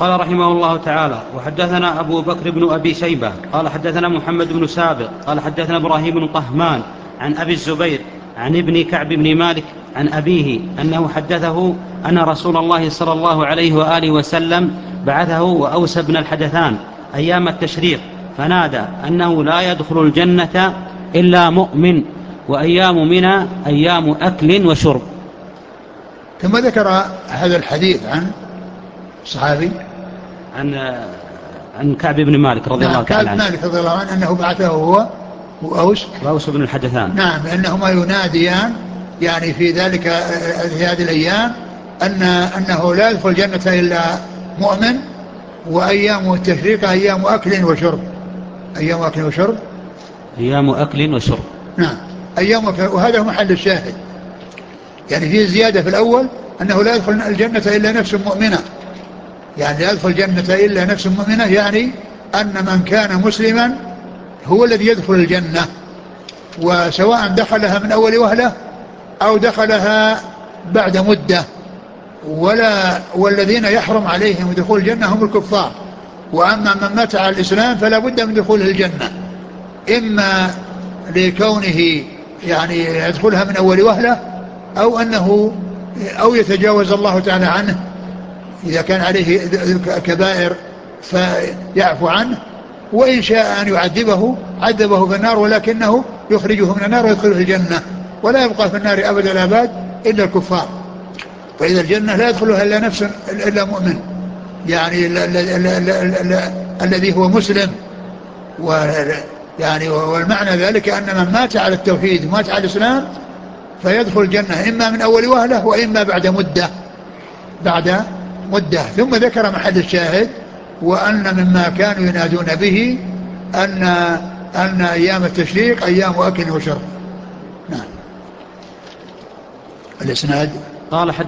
قال رحمه الله تعالى: وحدثنا أبو بكر بن أبي شيبة قال حدثنا محمد بن سابق قال حدثنا إبراهيم بن طهمان عن أبي الزبير عن ابن كعب بن مالك عن أبيه أنه حدثه أن رسول الله صلى الله عليه وآله وسلم بعثه وأوس بن الحدثان أيام التشريق فنادى أنه لا يدخل الجنة إلا مؤمن وأيام منى أيام أكل وشرب. ثم ذكر هذا الحديث عن صحابي عن كعب بن مالك رضي الله تعالى عنه. كعب مالك رضي الله عنه أنه بعثه هو وأوس بن الحدثان. نعم، أنهما يناديان يعني في هذه الأيام أنه لا يدخل الجنة إلا مؤمن، وأيام التشريق أيام أكل وشرب. أيام أكل وشرب. أيام أكل وشرب. نعم، أيام أكل، وهذا محل الشاهد. يعني فيه زيادة في الأول أنه لا يدخل الجنة إلا نفس مؤمنة، يعني لا يدخل الجنة إلا نفس مؤمنة، يعني أن من كان مسلما هو الذي يدخل الجنة، وسواء دخلها من أول وهلة أو دخلها بعد مدة، والذين يحرم عليهم دخول الجنة هم الكفار. وأما من مات على الإسلام فلا بد من دخوله الجنة، إما لكونه يعني يدخلها من أول وهلة، أو يتجاوز الله تعالى عنه إذا كان عليه كبائر فيعفو عنه، وإن شاء أن يعذبه عذبه في النار، ولكنه يخرجه من النار ويدخله الجنة، ولا يبقى في النار أبدا الآباد إلا الكفار. فإذا الجنة لا يدخلها إلا مؤمن، يعني الذي هو مسلم. يعني والمعنى ذلك أن من مات على التوحيد ومات على الإسلام فيدخل الجنة إما من أول وهلة وإما بعد مدة. ثم ذكر محل الشاهد: وأن مما كانوا ينادون به أن أيام التشريق أيام أكل وشرب. نعم. الإسناد. قال